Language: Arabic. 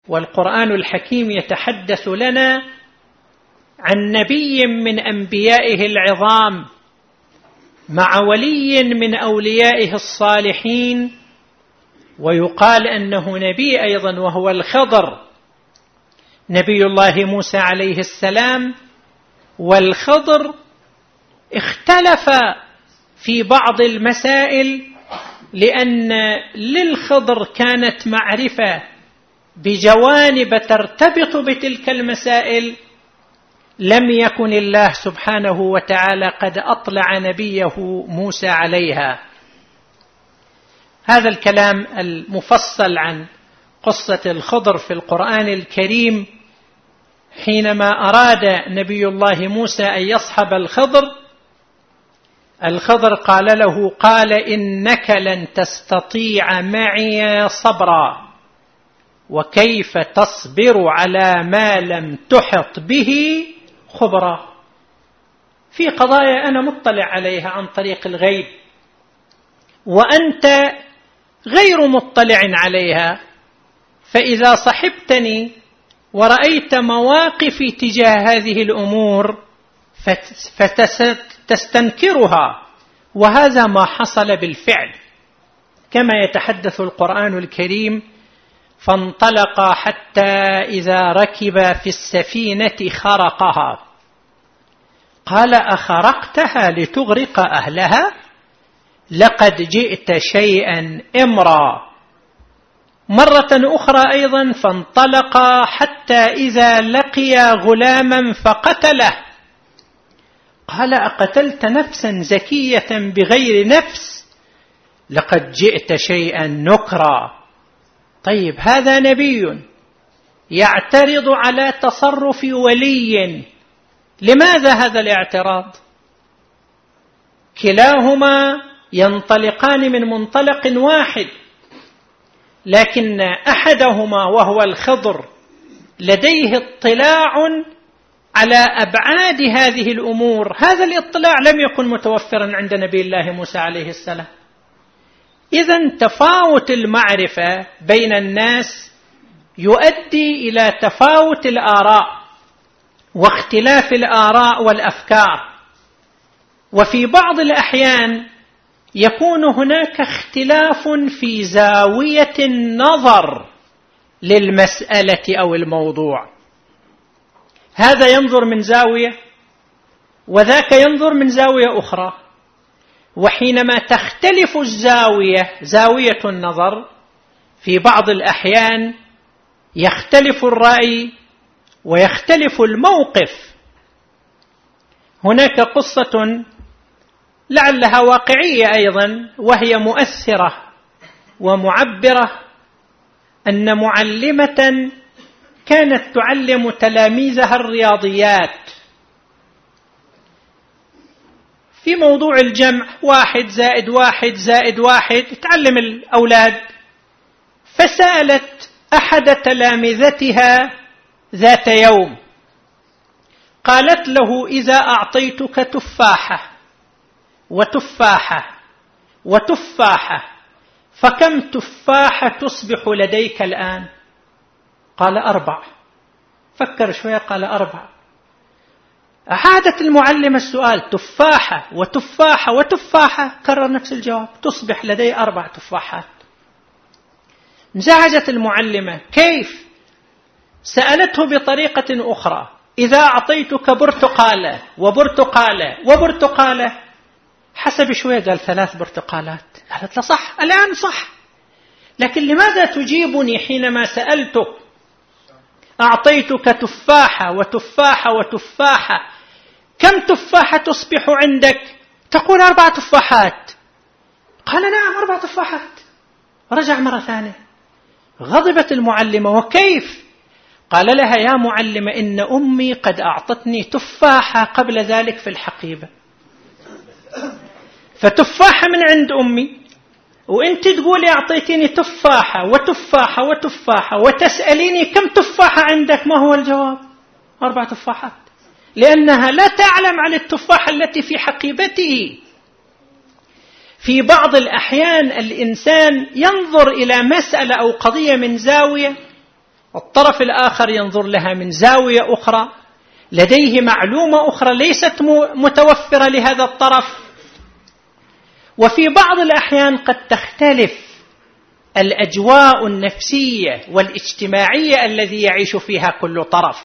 والقرآن الحكيم يتحدث لنا عن نبي من أنبيائه العظام مع ولي من أوليائه الصالحين، ويقال أنه نبي أيضا وهو الخضر، نبي الله موسى عليه السلام. والخضر اختلف في بعض المسائل، لأن للخضر كانت معرفة بجوانب ترتبط بتلك المسائل لم يكن الله سبحانه وتعالى قد أطلع نبيه موسى عليها. هذا الكلام المفصل عن قصة الخضر في القرآن الكريم، حينما أراد نبي الله موسى أن يصحب الخضر قال له: قال إنك لن تستطيع معي صبرا، وكيف تصبر على ما لم تحط به خبرا. في قضايا أنا مطلع عليها عن طريق الغيب وأنت غير مطلع عليها، فإذا صحبتني ورأيت مواقفي تجاه هذه الأمور فتستنكرها، وهذا ما حصل بالفعل، كما يتحدث القرآن الكريم: فانطلقا حتى إذا ركبا في السفينة خرقها قال أخرقتها لتغرق أهلها لقد جئت شيئا إمرا. مرة أخرى أيضا: فانطلقا حتى إذا لقيا غلاما فقتله قال أقتلت نفسا زكية بغير نفس لقد جئت شيئا نكرا. طيب، هذا نبي يعترض على تصرف ولي. لماذا هذا الاعتراض؟ كلاهما ينطلقان من منطلق واحد، لكن أحدهما وهو الخضر لديه اطلاع على أبعاد هذه الأمور، هذا الاطلاع لم يكن متوفرا عند نبي الله موسى عليه السلام. إذن تفاوت المعرفة بين الناس يؤدي إلى تفاوت الآراء واختلاف الآراء والأفكار، وفي بعض الأحيان يكون هناك اختلاف في زاوية النظر للمسألة أو الموضوع، هذا ينظر من زاوية وذاك ينظر من زاوية أخرى، وحينما تختلف زاوية النظر في بعض الأحيان يختلف الرأي ويختلف الموقف. هناك قصة لعلها واقعية أيضا وهي مؤثرة ومعبرة، أن معلمة كانت تعلم تلاميذها الرياضيات في موضوع الجمع 1 زائد 1 زائد 1 تعلم الأولاد، فسألت أحد تلامذتها ذات يوم قالت له: إذا أعطيتك تفاحة وتفاحة وتفاحة فكم تفاحة تصبح لديك الآن؟ قال 4. فكر شوية قال 4. أعادت المعلمة السؤال: تفاحة وتفاحة وتفاحة، كرر نفس الجواب: تصبح لدي 4 تفاحات. انزعجت المعلمة: كيف؟ سألته بطريقة أخرى: إذا أعطيتك برتقالة وبرتقالة وبرتقالة، حسب شوية قال 3 برتقالات. قالت له: صح، الآن صح، لكن لماذا تجيبني حينما سألتك أعطيتك تفاحة وتفاحة وتفاحة كم تفاحة تصبح عندك تقول 4 تفاحات؟ قال: نعم 4 تفاحات. رجع مرة ثانية. غضبت المعلمة: وكيف؟ قال لها: يا معلمة، إن أمي قد أعطتني تفاحة قبل ذلك في الحقيبة، فتفاحة من عند أمي، وإنت تقولي أعطيتيني تفاحة وتفاحة وتفاحة وتسأليني كم تفاحة عندك. ما هو الجواب؟ 4 تفاحات، لأنها لا تعلم عن التفاحة التي في حقيبته. في بعض الأحيان الإنسان ينظر إلى مسألة أو قضية من زاوية الطرف الآخر ينظر لها من زاوية أخرى، لديه معلومة أخرى ليست متوفرة لهذا الطرف. وفي بعض الأحيان قد تختلف الأجواء النفسية والاجتماعية الذي يعيش فيها كل طرف.